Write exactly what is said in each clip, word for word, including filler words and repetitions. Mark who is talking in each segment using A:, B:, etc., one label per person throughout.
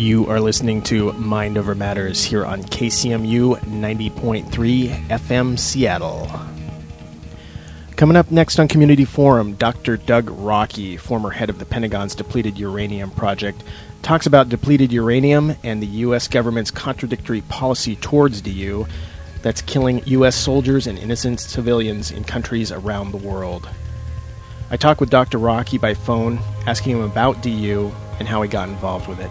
A: You are listening to Mind Over Matters here on K C M U ninety point three F M Seattle. Coming up next on Community Forum, Doctor Doug Rockey, former head of the Pentagon's Depleted Uranium Project, talks about depleted uranium and the U S government's contradictory policy towards D U that's killing U S soldiers and innocent civilians in countries around the world. I talk with Doctor Rockey by phone, asking him about D U and how he got involved with it.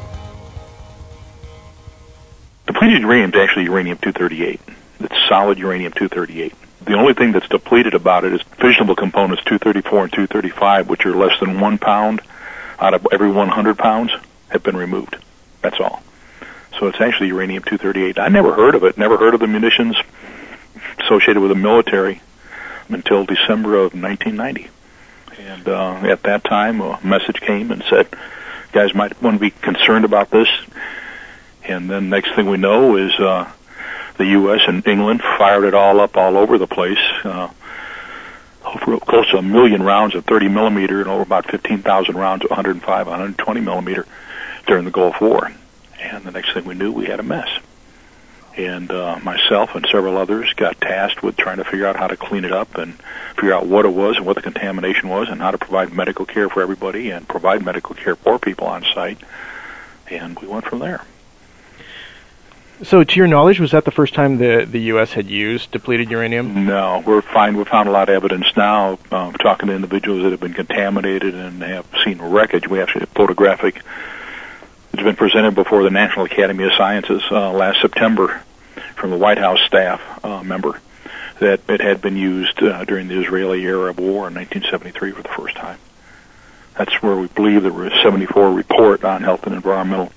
B: Depleted uranium is actually uranium two thirty-eight. It's solid uranium two thirty-eight. The only thing that's depleted about it is fissionable components two thirty-four and two thirty-five, which are less than one pound out of every one hundred pounds, have been removed. That's all. So it's actually uranium two thirty-eight. I never heard of it, never heard of the munitions associated with the military until December of nineteen ninety. And uh, at that time, a message came and said, guys might want to be concerned about this. And then next thing we know is uh, the U S and England fired it all up all over the place. Uh, over close to a million rounds of thirty millimeter and over about fifteen thousand rounds of one hundred five, one hundred twenty millimeter during the Gulf War. And the next thing we knew, we had a mess. And uh, myself and several others got tasked with trying to figure out how to clean it up and figure out what it was and what the contamination was and how to provide medical care for everybody and provide medical care for people on site. And we went from there.
A: So, to your knowledge, was that the first time the, the U S had used depleted uranium?
B: No, we're fine. We found a lot of evidence now, um, talking to individuals that have been contaminated and have seen wreckage. We actually have photographic. It's been presented before the National Academy of Sciences uh, last September from the White House staff uh, member that it had been used uh, during the Israeli-Arab War in nineteen seventy-three for the first time. That's where we believe the seventy-four report on health and environmental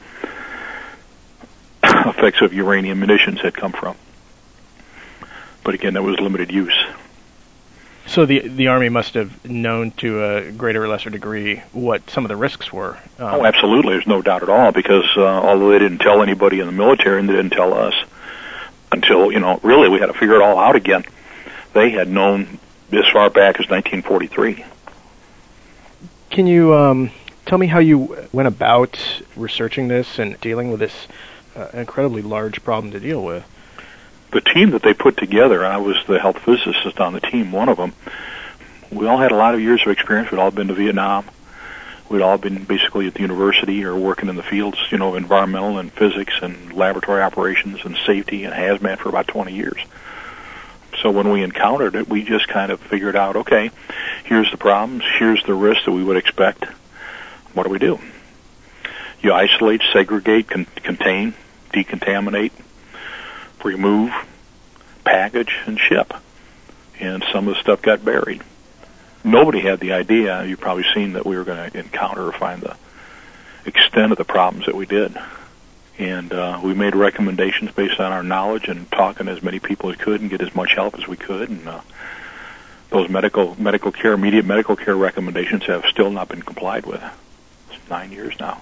B: effects of uranium munitions had come from. But again, that was limited use.
A: So the the Army must have known to a greater or lesser degree what some of the risks were. Um,
B: oh, absolutely. There's no doubt at all, because uh, although they didn't tell anybody in the military, and they didn't tell us until, you know, really we had to figure it all out again, they had known as far back as nineteen forty-three.
A: Can you um, tell me how you went about researching this and dealing with this uh, incredibly large problem to deal with?
B: The team that they put together, I was the health physicist on the team, one of them, we all had a lot of years of experience. We'd all been to Vietnam. We'd all been basically at the university or working in the fields, you know, environmental and physics and laboratory operations and safety and hazmat for about twenty years. So when we encountered it, we just kind of figured out, okay, here's the problems, here's the risks that we would expect. What do we do? You isolate, segregate, con- contain, decontaminate, remove, package, and ship. And some of the stuff got buried. Nobody had the idea, you've probably seen, that we were going to encounter or find the extent of the problems that we did. And uh, we made recommendations based on our knowledge and talking to as many people as could and get as much help as we could. And uh, those medical medical care, immediate medical care recommendations have still not been complied with. It's nine years now.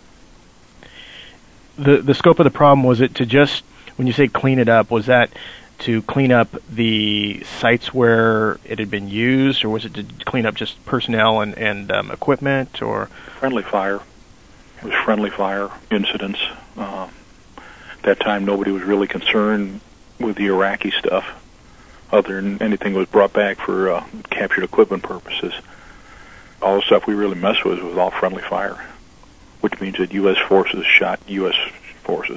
A: The the scope of the problem, was it to just, when you say clean it up, was that to clean up the sites where it had been used, or was it to clean up just personnel and, and um, equipment, or?
B: Friendly fire. It was friendly fire incidents. Uh, at that time, nobody was really concerned with the Iraqi stuff, other than anything that was brought back for uh, captured equipment purposes. All the stuff we really messed with was all friendly fire, which means that U S forces shot U S forces.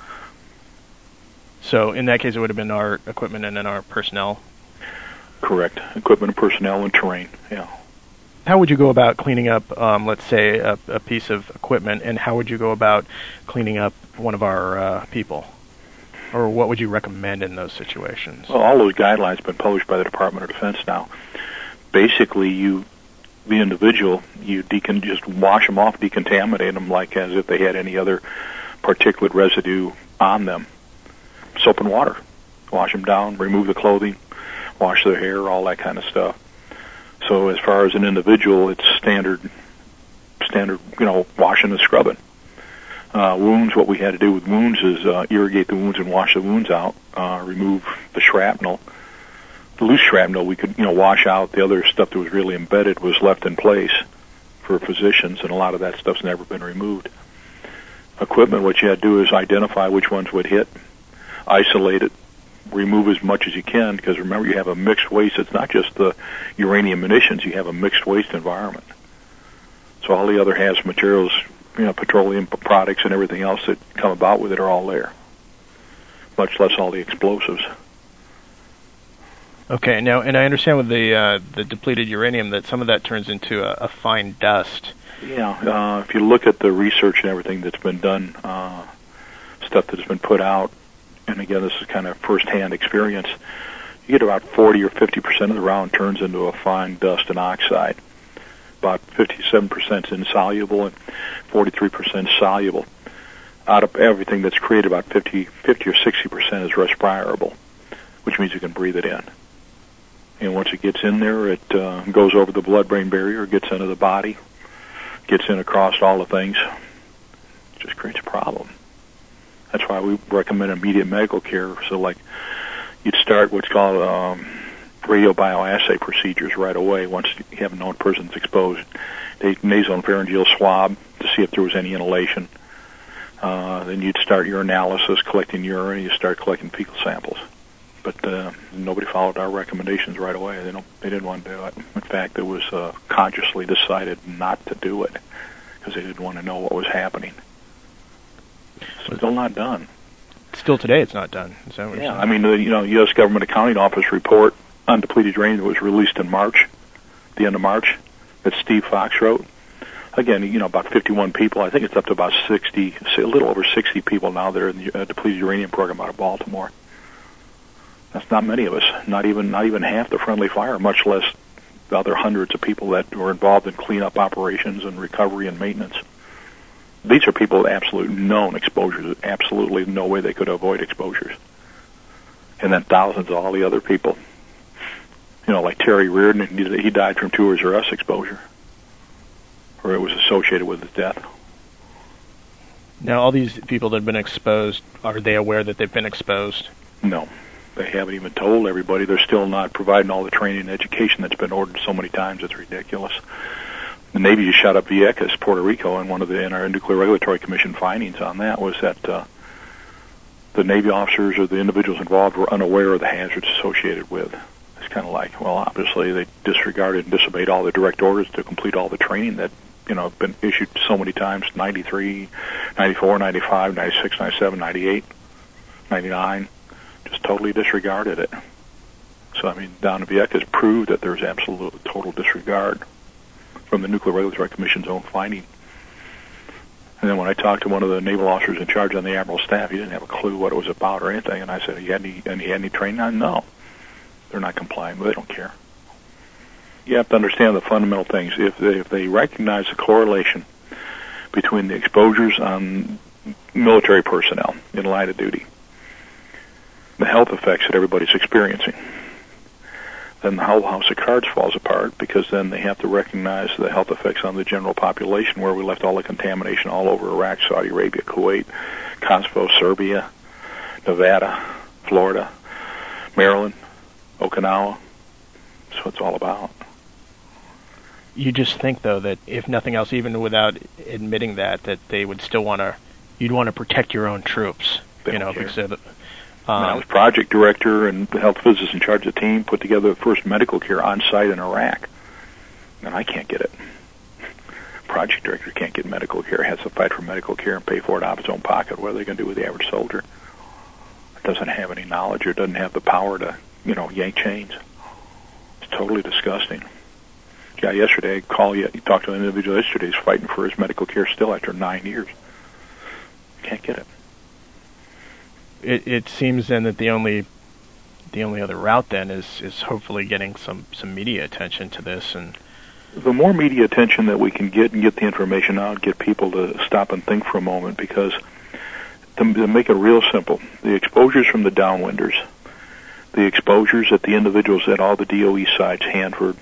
A: So in that case, it would have been our equipment and then our personnel?
B: Correct. Equipment and personnel and terrain, yeah.
A: How would you go about cleaning up, um, let's say, a, a piece of equipment, and how would you go about cleaning up one of our uh, people? Or what would you recommend in those situations?
B: Well, all those guidelines have been published by the Department of Defense now. Basically, you, the individual, you decon- just wash them off, decontaminate them like as if they had any other particulate residue on them. Soap and water. Wash them down, remove the clothing, wash their hair, all that kind of stuff. So as far as an individual, it's standard, standard, you know, washing and scrubbing. Uh, wounds, what we had to do with wounds is uh, irrigate the wounds and wash the wounds out, uh, remove the shrapnel. The loose shrapnel we could, you know, wash out. The other stuff that was really embedded was left in place for physicians, and a lot of that stuff's never been removed. equipment, what you had to do is identify which ones would hit, isolate it, remove as much as you can, because remember, you have a mixed waste. It's not just the uranium munitions. You have a mixed waste environment. So all the other hazardous materials, you know, petroleum products and everything else that come about with it are all there, much less all the explosives.
A: Okay, now, and I understand with the uh, the depleted uranium that some of that turns into a, a fine dust.
B: Yeah, uh, if you look at the research and everything that's been done, uh, stuff that's been put out, and again, this is kind of first-hand experience, you get about forty or fifty percent of the round turns into a fine dust and oxide. About fifty-seven percent is insoluble and forty-three percent soluble. Out of everything that's created, about fifty, fifty or sixty percent is respirable, which means you can breathe it in. And once it gets in there, it uh, goes over the blood-brain barrier, gets into the body, gets in across all the things. It just creates a problem. That's why we recommend immediate medical care. So, like, you'd start what's called um, radiobioassay procedures right away once you have a known person's exposed. They nasopharyngeal swab to see if there was any inhalation. Uh, then you'd start urinalysis, collecting urine. You start collecting fecal samples. But uh, nobody followed our recommendations right away. They don't. They didn't want to do it. In fact, it was uh, consciously decided not to do it because they didn't want to know what was happening. It's still not done.
A: Still today, it's not done. Is that what
B: yeah, I mean, the you know, U S Government Accounting Office report on depleted uranium was released in March, the end of March, that Steve Fox wrote. Again, you know, about fifty-one people. I think it's up to about sixty, a little over sixty people now that are in the uh, depleted uranium program out of Baltimore. That's not many of us. Not even not even half the friendly fire, much less the other hundreds of people that were involved in cleanup operations and recovery and maintenance. These are people with absolute known exposures. Absolutely no way they could avoid exposures. And then thousands of all the other people. You know, like Terry Reardon, he died from Tours R Us exposure, or it was associated with his death.
A: Now, all these people that have been exposed, are they aware that they've been exposed?
B: No. They haven't even told everybody. They're still not providing all the training and education that's been ordered so many times. It's ridiculous. The Navy just shot up Vieques, Puerto Rico, and one of the in our Nuclear Regulatory Commission findings on that was that uh, the Navy officers or the individuals involved were unaware of the hazards associated with. It's kind of like, well, obviously they disregarded and disobeyed all the direct orders to complete all the training that, you know, have been issued so many times, ninety-three, ninety-four, ninety-five, ninety-six, ninety-seven, ninety-eight, ninety-nine. Just totally disregarded it. So, I mean, down in Vieques proved that there's absolute total disregard from the Nuclear Regulatory Commission's own finding. And then when I talked to one of the naval officers in charge on the Admiral staff, he didn't have a clue what it was about or anything. And I said, "You had any, any, any training on?" No. They're not complying, but they don't care. You have to understand the fundamental things. If they, if they recognize the correlation between the exposures on military personnel in line of duty, the health effects that everybody's experiencing, then the whole house of cards falls apart, because then they have to recognize the health effects on the general population, where we left all the contamination all over Iraq, Saudi Arabia, Kuwait, Kosovo, Serbia, Nevada, Florida, Maryland, Okinawa. That's what it's all about.
A: You just think, though, that if nothing else, even without admitting that, that they would still want to, you'd want to protect your own troops.
B: They
A: you know,
B: care.
A: because of the,
B: Um, I
A: Um,
B: was project director and the health physicist in charge of the team, put together the first medical care on site in Iraq. And I can't get it. Project director can't get medical care, has to fight for medical care and pay for it out of his own pocket. What are they going to do with the average soldier? It doesn't have any knowledge or doesn't have the power to, you know, yank chains. It's totally disgusting. Yeah, yesterday, I called you, you talked to an individual yesterday who's fighting for his medical care still after nine years. Can't get it.
A: it, it seems then that the only the only other route then is, is hopefully getting some, some media attention to this. And
B: the more media attention that we can get and get the information out, get people to stop and think for a moment, because to, to make it real simple, the exposures from the downwinders, the exposures at the individuals at all the D O E sites, Hanford,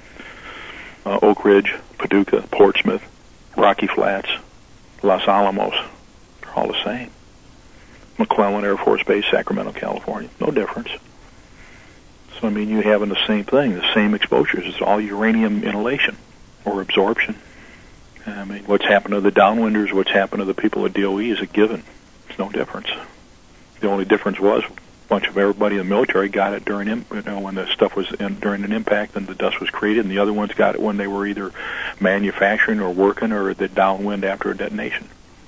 B: uh, Oak Ridge, Paducah, Portsmouth, Rocky Flats, Los Alamos, they're all the same. McClellan Air Force Base, Sacramento, California, no difference. So, I mean, you're having the same thing, the same exposures. It's all uranium inhalation or absorption. I mean, what's happened to the downwinders, what's happened to the people at D O E is a given. There's no difference. The only difference was a bunch of everybody in the military got it during, you know, when the stuff was in, during an impact and the dust was created, and the other ones got it when they were either manufacturing or working or the downwind after a detonation.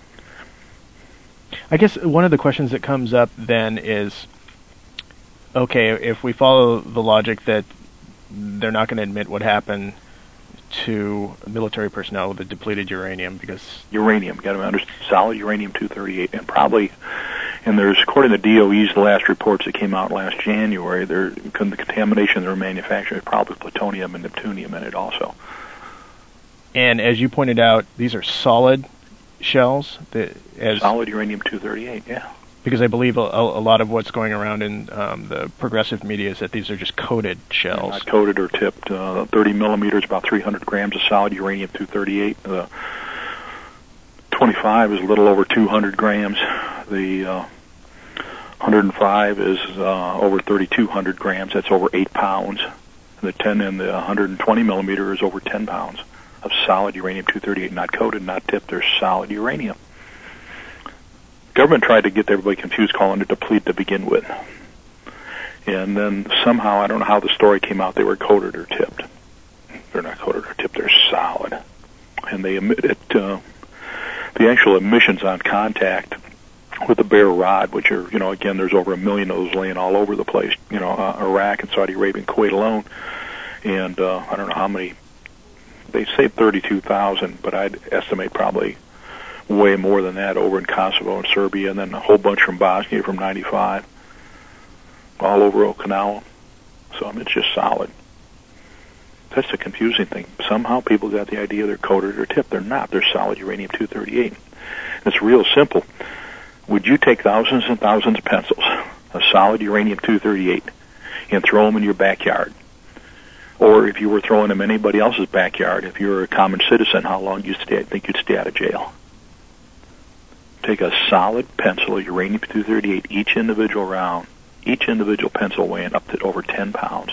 A: I guess one of the questions that comes up then is, okay, if we follow the logic that they're not going to admit what happened to military personnel with the depleted uranium, because
B: uranium, got to understand, solid uranium two thirty-eight, and probably, and there's, according to D O E's last reports that came out last January, there the contamination in their manufacturing is probably plutonium and neptunium in it also.
A: And as you pointed out, these are solid shells. That, as
B: solid uranium two thirty-eight, yeah.
A: Because I believe a, a lot of what's going around in um, the progressive media is that these are just coated shells.
B: Not coated or tipped. Uh, thirty millimeters, about three hundred grams of solid uranium two thirty-eight. The twenty-five is a little over two hundred grams. The uh, one hundred five is uh, over thirty-two hundred grams. That's over eight pounds. The ten and the one hundred twenty millimeter is over ten pounds of solid uranium two thirty-eight, not coated, not tipped. They're solid uranium. Government tried to get everybody confused, calling it deplete to begin with. And then somehow, I don't know how the story came out, they were coated or tipped. They're not coated or tipped, they're solid. And they emitted, uh, the actual emissions on contact with the bare rod, which are, you know, again, there's over a million of those laying all over the place, you know, uh, Iraq and Saudi Arabia and Kuwait alone. And uh, I don't know how many, they say thirty-two thousand, but I'd estimate probably way more than that over in Kosovo and Serbia, and then a whole bunch from Bosnia from ninety-five, all over Okinawa. So I mean, it's just solid. That's the confusing thing. Somehow people got the idea they're coated or tipped. They're not. They're solid uranium two thirty-eight. It's real simple. Would you take thousands and thousands of pencils of solid uranium two thirty-eight and throw them in your backyard? Or if you were throwing them in anybody else's backyard, if you were a common citizen, how long do you stay, think you'd stay out of jail? Take a solid pencil of uranium two thirty-eight, each individual round, each individual pencil weighing up to over ten pounds.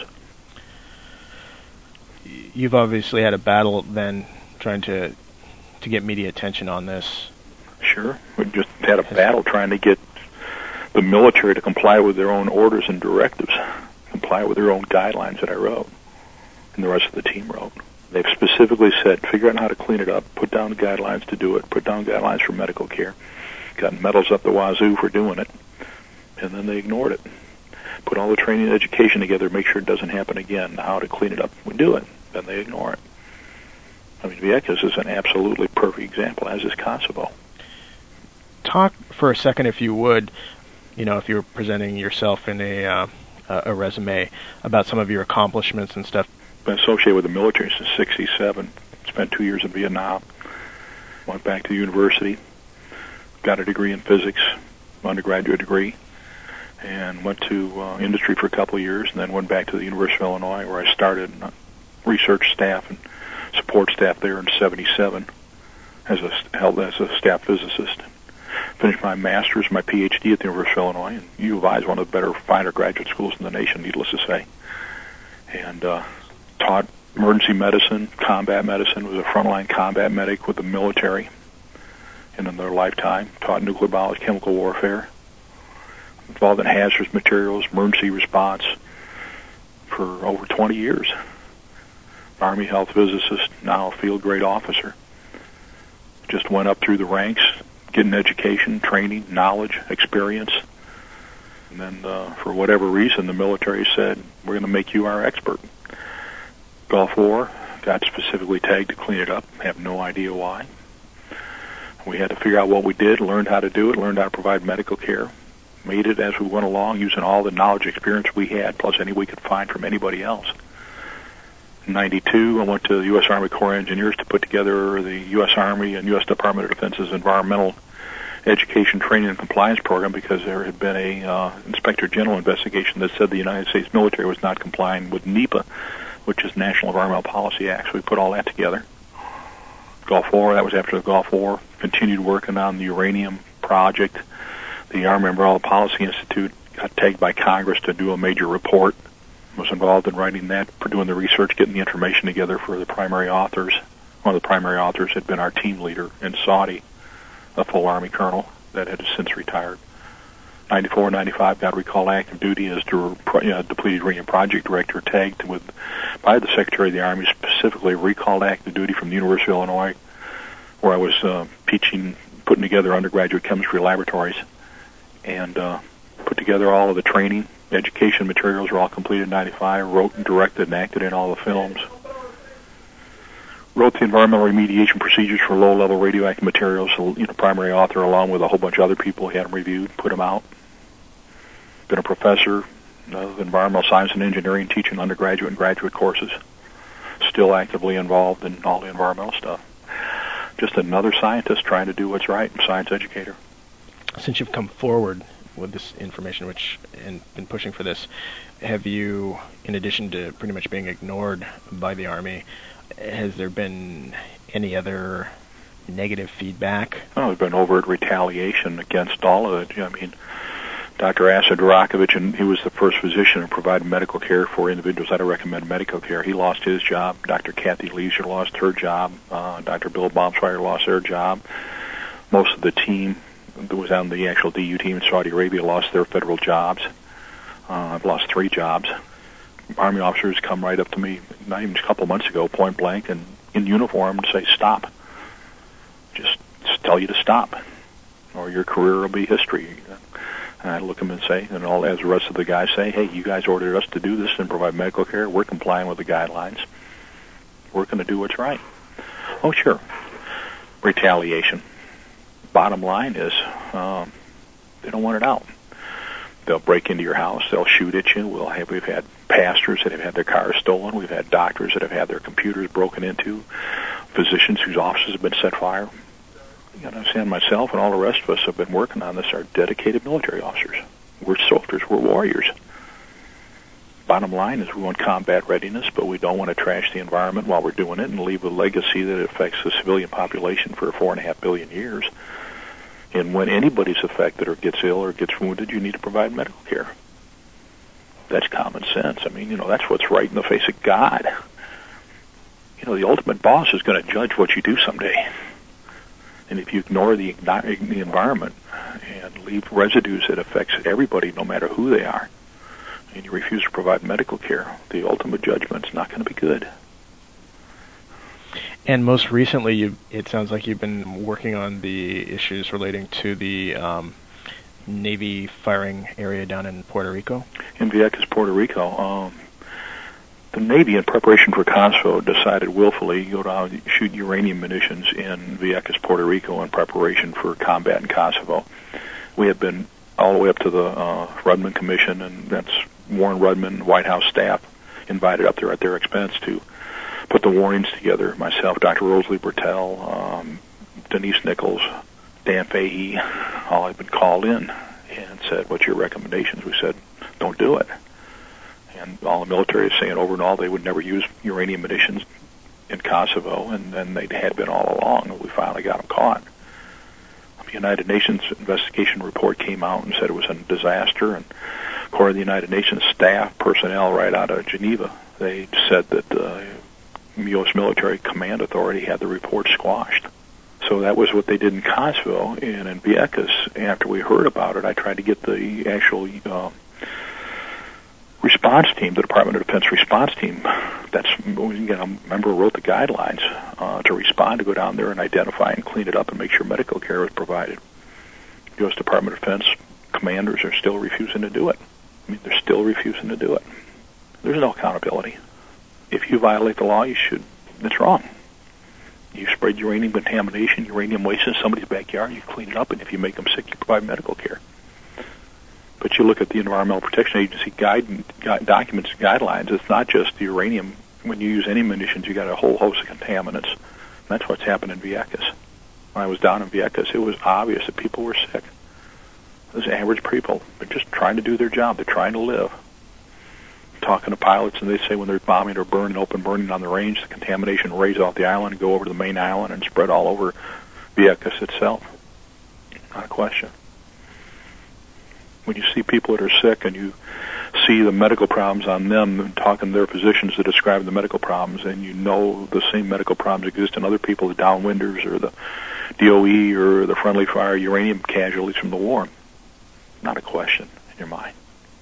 A: You've obviously had a battle then trying to to get media attention on this.
B: Sure. We just had a battle trying to get the military to comply with their own orders and directives, comply with their own guidelines that I wrote and the rest of the team wrote. They've specifically said, figure out how to clean it up, put down guidelines to do it, put down guidelines for medical care. Got medals up the wazoo for doing it, and then they ignored it. Put all the training and education together, make sure it doesn't happen again, how to clean it up. We do it, then they ignore it. I mean, Vieques is an absolutely perfect example, as is Kosovo.
A: Talk for a second, if you would, you know, if you're presenting yourself in a uh, a resume, about some of your accomplishments and stuff.
B: Been associated with the military since sixty-seven. Spent two years in Vietnam. Went back to the university. Got a degree in physics, undergraduate degree, and went to uh, industry for a couple of years, and then went back to the University of Illinois, where I started research staff and support staff there in seventy-seven as a held as a staff physicist. Finished my master's, my P H D at the University of Illinois, and U of I is one of the better, finer graduate schools in the nation, needless to say. And uh, taught emergency medicine, combat medicine, was a frontline combat medic with the military. And in their lifetime, taught nuclear biology, chemical warfare, involved in hazardous materials, emergency response for over twenty years. Army health physicist, now a field grade officer. Just went up through the ranks, getting education, training, knowledge, experience. And then uh, for whatever reason, the military said, we're going to make you our expert. Gulf War, got specifically tagged to clean it up, have no idea why. We had to figure out what we did, learned how to do it, learned how to provide medical care, made it as we went along using all the knowledge experience we had, plus any we could find from anybody else. In ninety-two, I went to the U S Army Corps of Engineers to put together the U S Army and U S Department of Defense's environmental education, training, and compliance program, because there had been a uh, Inspector General investigation that said the United States military was not complying with NEPA, which is National Environmental Policy Act. So we put all that together. Gulf War, that was after the Gulf War. Continued working on the uranium project. The Army Umbrella Policy Institute got tagged by Congress to do a major report. Was involved in writing that, for doing the research, getting the information together for the primary authors. one of the primary authors, had been our team leader in Saudi, a full Army colonel that had since retired. ninety-four, ninety-five, got recalled active duty as the uh, depleted uranium project director, tagged with by the Secretary of the Army, specifically recalled active duty from the University of Illinois, where I was uh, teaching, putting together undergraduate chemistry laboratories, and uh, put together all of the training, education materials were all completed in ninety-five, wrote and directed and acted in all the films. Wrote the environmental remediation procedures for low-level radioactive materials, you know, primary author along with a whole bunch of other people. He had them reviewed, put them out. Been a professor of environmental science and engineering, teaching undergraduate and graduate courses. Still actively involved in all the environmental stuff. Just another scientist trying to do what's right, science educator.
A: Since you've come forward with this information, which and been pushing for this, have you, in addition to pretty much being ignored by the Army, has there been any other negative feedback?
B: Well, there's been overt retaliation against all of it. I mean, Doctor Asa Durakovic, and he was the first physician to provide medical care for individuals that I recommend medical care. He lost his job. Doctor Kathy Leisure lost her job. Uh, Doctor Bill Baumschweiger lost their job. Most of the team that was on the actual D U team in Saudi Arabia lost their federal jobs. Uh, I've lost three jobs. Army officers come right up to me, not even a couple months ago, point blank, and in uniform, and say, stop. Just, just tell you to stop, or your career will be history. And I look at them and say, and all as the rest of the guys say, hey, you guys ordered us to do this and provide medical care. We're complying with the guidelines. We're going to do what's right. Oh, sure. Retaliation. Bottom line is, um, they don't want it out. They'll break into your house. They'll shoot at you. We'll have, we've had pastors that have had their cars stolen. We've had doctors that have had their computers broken into. Physicians whose offices have been set fire. You got to understand, myself and all the rest of us have been working on this are dedicated military officers. We're soldiers. We're warriors. Bottom line is we want combat readiness, but we don't want to trash the environment while we're doing it and leave a legacy that affects the civilian population for four and a half billion years. And when anybody's affected or gets ill or gets wounded, you need to provide medical care. That's common sense. I mean, you know, that's what's right in the face of God. You know, the ultimate boss is going to judge what you do someday. And if you ignore the, the environment and leave residues that affects everybody, no matter who they are, and you refuse to provide medical care, the ultimate judgment's not going to be good.
A: And most recently, you, it sounds like you've been working on the issues relating to the um, Navy firing area down in Puerto Rico?
B: In Vieques, Puerto Rico. Um, the Navy, in preparation for Kosovo, decided willfully to go down and shoot uranium munitions in Vieques, Puerto Rico, in preparation for combat in Kosovo. We have been all the way up to the uh, Rudman Commission, and that's Warren Rudman, White House staff, invited up there at their expense to put the warnings together. Myself, Doctor Rosalie Bertel, um, Denise Nichols, Dan Fahey, all had been called in and said, what's your recommendations? We said, don't do it. And all the military is saying over and all they would never use uranium munitions in Kosovo, and, and they had been all along, and we finally got them caught. The United Nations investigation report came out and said it was a disaster, and according to the United Nations staff, personnel right out of Geneva, they said that the U S military command authority had the report squashed. So that was what they did in Kosovo, and in Vieques, after we heard about it, I tried to get the actual uh, response team, the Department of Defense response team, that's, you know, a member who wrote the guidelines, uh, to respond, to go down there and identify and clean it up and make sure medical care was provided. U S Department of Defense commanders are still refusing to do it. I mean, they're still refusing to do it. There's no accountability. If you violate the law, you should, that's wrong. You spread uranium contamination, uranium waste in somebody's backyard, you clean it up, and if you make them sick, you provide medical care. But you look at the Environmental Protection Agency guide, guide, documents and guidelines, it's not just the uranium. When you use any munitions, you got a whole host of contaminants. And that's what's happened in Vieques. When I was down in Vieques, it was obvious that people were sick. Those average people, they're just trying to do their job. They're trying to live. Talking to pilots, and they say when they're bombing or burning, open burning on the range, the contamination raise off the island and go over to the main island and spread all over Vieques itself. Not a question. When you see people that are sick and you see the medical problems on them and talking to their physicians to describe the medical problems, and you know the same medical problems exist in other people, the downwinders or the D O E or the friendly fire uranium casualties from the war. Not a question in your mind.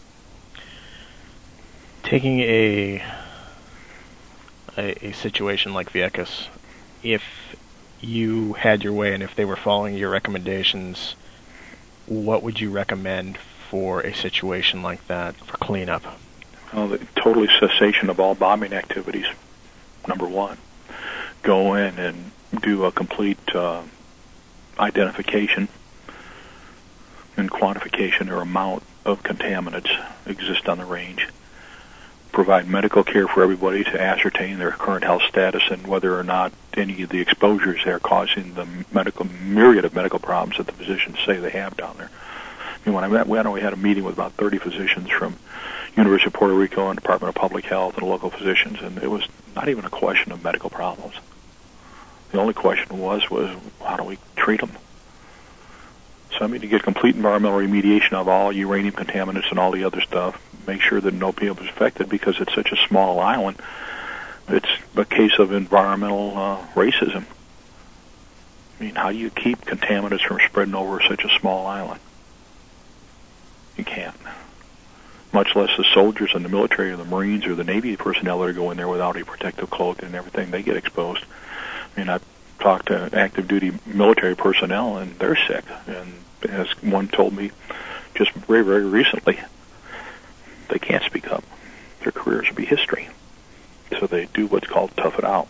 A: Taking a a, a situation like Vieques, if you had your way and if they were following your recommendations, what would you recommend for a situation like that for cleanup?
B: Well, the total cessation of all bombing activities, number one. Go in and do a complete uh, identification and quantification or amount of contaminants exist on the range. Provide medical care for everybody to ascertain their current health status and whether or not any of the exposures are causing the medical myriad of medical problems that the physicians say they have down there. I mean, when I met, we had a meeting with about thirty physicians from University of Puerto Rico and Department of Public Health and local physicians, and it was not even a question of medical problems. The only question was, was how do we treat them? So I mean, to get complete environmental remediation of all uranium contaminants and all the other stuff, make sure that no people is affected because it's such a small island. It's a case of environmental uh, racism. I mean, how do you keep contaminants from spreading over such a small island? You can't. Much less the soldiers and the military or the Marines or the Navy personnel that are going there without a protective cloak and everything, they get exposed. I mean, I've talked to active duty military personnel and they're sick. And as one told me just very, very recently, they can't speak up. Their careers will be history. So they do what's called tough it out.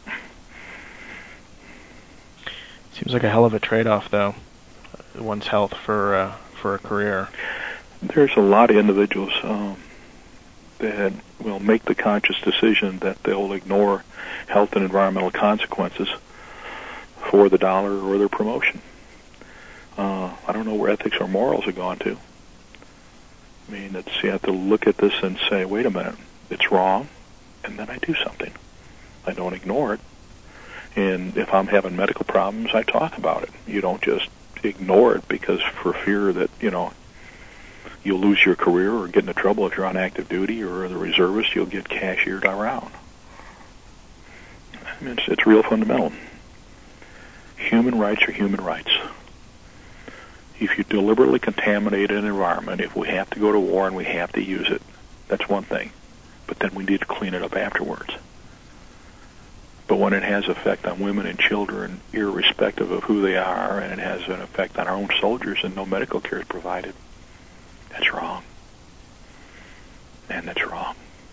A: Seems like a hell of a trade-off, though, one's health for uh, for a career.
B: There's a lot of individuals um, that will make the conscious decision that they'll ignore health and environmental consequences for the dollar or their promotion. Uh, I don't know where ethics or morals have gone to. I mean, it's, you have to look at this and say, wait a minute, it's wrong, and then I do something. I don't ignore it. And if I'm having medical problems, I talk about it. You don't just ignore it because for fear that, you know, you'll lose your career or get into trouble if you're on active duty or the reservist, you'll get cashiered around. I mean, it's, it's real fundamental. Human rights are human rights. If you deliberately contaminate an environment, if we have to go to war and we have to use it, that's one thing. But then we need to clean it up afterwards. But when it has effect on women and children, irrespective of who they are, and it has an effect on our own soldiers and no medical care is provided, that's wrong. And that's wrong.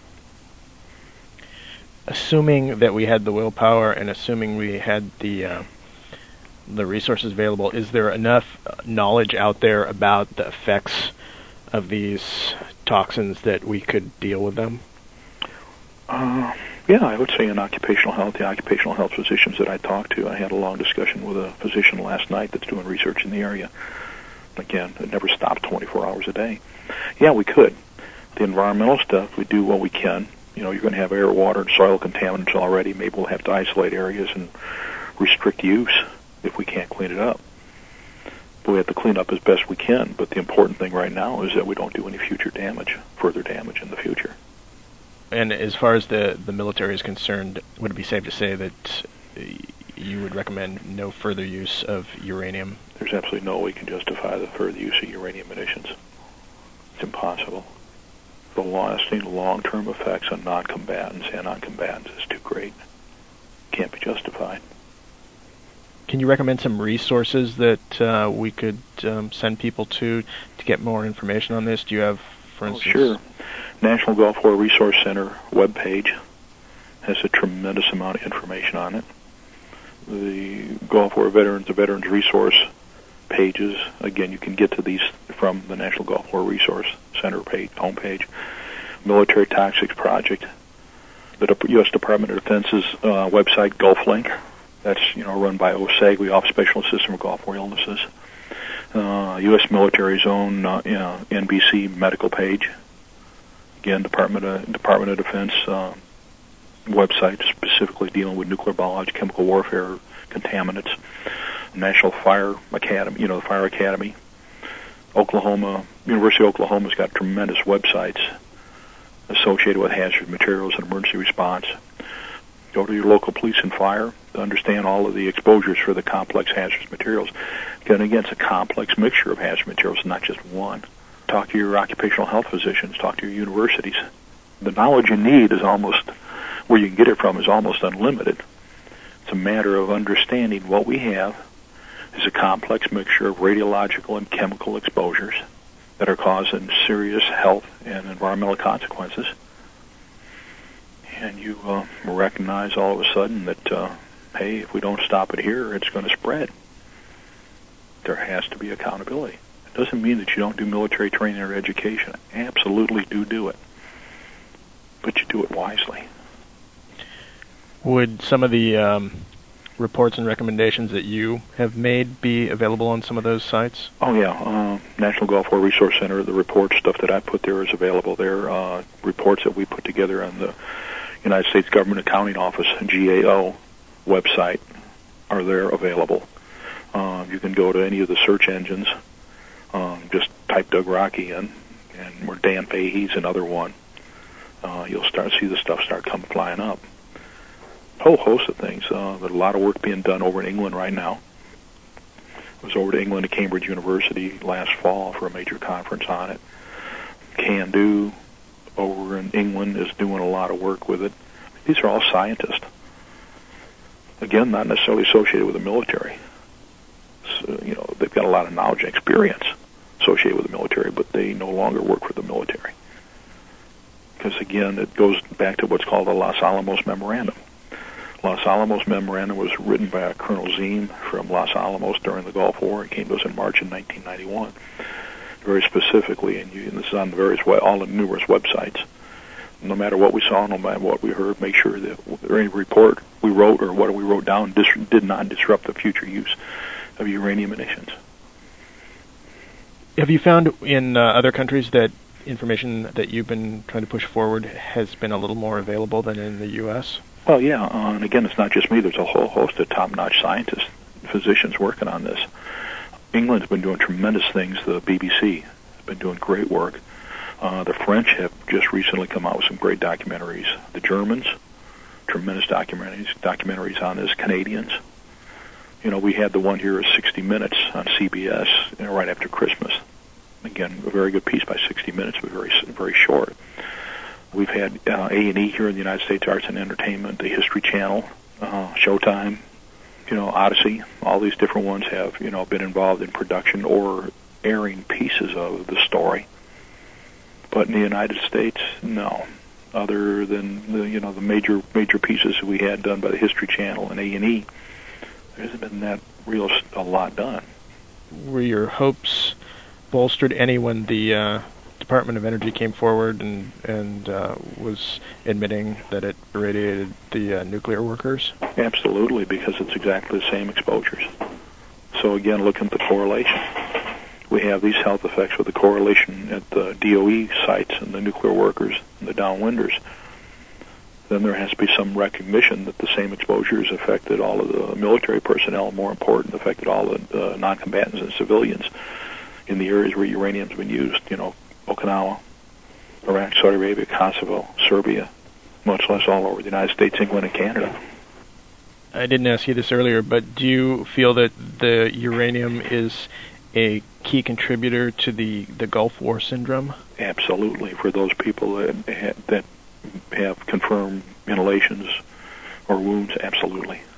A: Assuming that we had the willpower and assuming we had the uh, the resources available, is there enough knowledge out there about the effects of these toxins that we could deal with them?
B: Uh, yeah, I would say in occupational health, the occupational health physicians that I talked to, I had a long discussion with a physician last night that's doing research in the area. Again, it never stopped twenty-four hours a day. Yeah, we could. The environmental stuff, we do what we can. You know, you're going to have air, water, and soil contaminants already. Maybe we'll have to isolate areas and restrict use if we can't clean it up. But we have to clean up as best we can. But the important thing right now is that we don't do any future damage, further damage in the future.
A: And as far as the, the military is concerned, would it be safe to say that you would recommend no further use of uranium?
B: There's absolutely no way we can justify the further use of uranium munitions. It's impossible. The lasting long-term effects on non-combatants and non-combatants is too great. Can't be justified.
A: Can you recommend some resources that uh, we could um, send people to to get more information on this? Do you have, for instance...
B: Oh, sure. National Gulf War Resource Center webpage has a tremendous amount of information on it. The Gulf War Veterans, the Veterans Resource pages, again, you can get to these from the National Gulf War Resource Center page, homepage. Military Toxics Project, the U S Department of Defense's uh, website, GulfLink. That's, you know, run by O S A G, the Office of Special Assistance for Gulf War Illnesses. Uh, U S military's own uh, you know, N B C medical page. Again, Department of Department of Defense uh, website specifically dealing with nuclear, biological, chemical warfare contaminants. National Fire Academy, you know, the Fire Academy. Oklahoma, University of Oklahoma's got tremendous websites associated with hazardous materials and emergency response. Go to your local police and fire to understand all of the exposures for the complex hazardous materials. And again, it's a complex mixture of hazardous materials, not just one. Talk to your occupational health physicians. Talk to your universities. The knowledge you need is almost, where you can get it from, is almost unlimited. It's a matter of understanding what we have is a complex mixture of radiological and chemical exposures that are causing serious health and environmental consequences. And you uh, recognize all of a sudden that, uh, hey, if we don't stop it here, it's going to spread. There has to be accountability. It doesn't mean that you don't do military training or education. Absolutely do do it. But you do it wisely.
A: Would some of the um, reports and recommendations that you have made be available on some of those sites?
B: Oh, yeah. Uh, National Gulf War Resource Center, the report stuff that I put there is available there. Uh, reports that we put together on the United States Government Accounting Office, G A O, website are there available. Uh, you can go to any of the search engines. Um, just type Doug Rocky in, and or Dan Fahey's another one. Uh, you'll start see the stuff start coming flying up. A whole host of things. Uh, there's a lot of work being done over in England right now. I was over to England at Cambridge University last fall for a major conference on it. CANDO over in England is doing a lot of work with it. These are all scientists. Again, not necessarily associated with the military. So, you know, they've got a lot of knowledge and experience associated with the military, but they no longer work for the military. Because, again, it goes back to what's called the Los Alamos Memorandum. Los Alamos Memorandum was written by a Colonel Ziem from Los Alamos during the Gulf War. It came to us in March of nineteen ninety-one. Very specifically, and, you, and this is on the various, all the numerous websites. No matter what we saw, no matter what we heard, make sure that any report we wrote or what we wrote down dis- did not disrupt the future use of uranium emissions.
A: Have you found in uh, other countries that information that you've been trying to push forward has been a little more available than in the U S?
B: Well, yeah, uh, and again, it's not just me. There's a whole host of top-notch scientists, physicians working on this. England's been doing tremendous things. The B B C has been doing great work. Uh, the French have just recently come out with some great documentaries. The Germans, tremendous documentaries, documentaries on this. Canadians. You know, we had the one here, sixty minutes on C B S, you know, right after Christmas. Again, a very good piece by sixty minutes, but very, very short. We've had uh, A and E here in the United States Arts and Entertainment, the History Channel, uh, Showtime, you know, Odyssey. All these different ones have, you know, been involved in production or airing pieces of the story. But in the United States, no. Other than the, you know, the major major pieces we had done by the History Channel and A and E, there hasn't been that real a lot done.
A: Were your hopes bolstered any when the uh, Department of Energy came forward and and uh, was admitting that it irradiated the uh, nuclear workers?
B: Absolutely, because it's exactly the same exposures. So again, looking at the correlation. We have these health effects with the correlation at the D O E sites and the nuclear workers and the downwinders. Then there has to be some recognition that the same exposures affected all of the military personnel, more important, affected all the uh, non-combatants and civilians in the areas where uranium's been used, you know, Okinawa, Iraq, Saudi Arabia, Kosovo, Serbia, much less all over the United States, England, and Canada.
A: I didn't ask you this earlier, but do you feel that the uranium is a key contributor to the, the Gulf War syndrome?
B: Absolutely. For those people that ha- that have confirmed inhalations or wounds, absolutely.